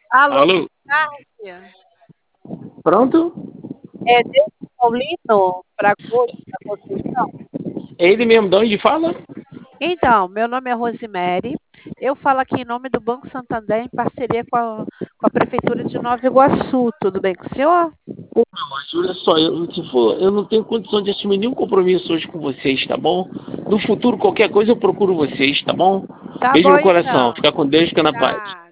Alô, boa Alô? tarde. Pronto? É Deus Paulino para da Conceição? É ele mesmo, de onde fala? Então, meu nome é Rosemary. Eu falo aqui em nome do Banco Santander em parceria com a Prefeitura de Nova Iguaçu. Tudo bem com o senhor? Mas olha só, eu não tenho condição de assumir nenhum compromisso hoje com vocês, tá bom? No futuro, qualquer coisa eu procuro vocês, tá bom? Tá Beijo bom no coração, então. fica com Deus, fica na paz. Tá.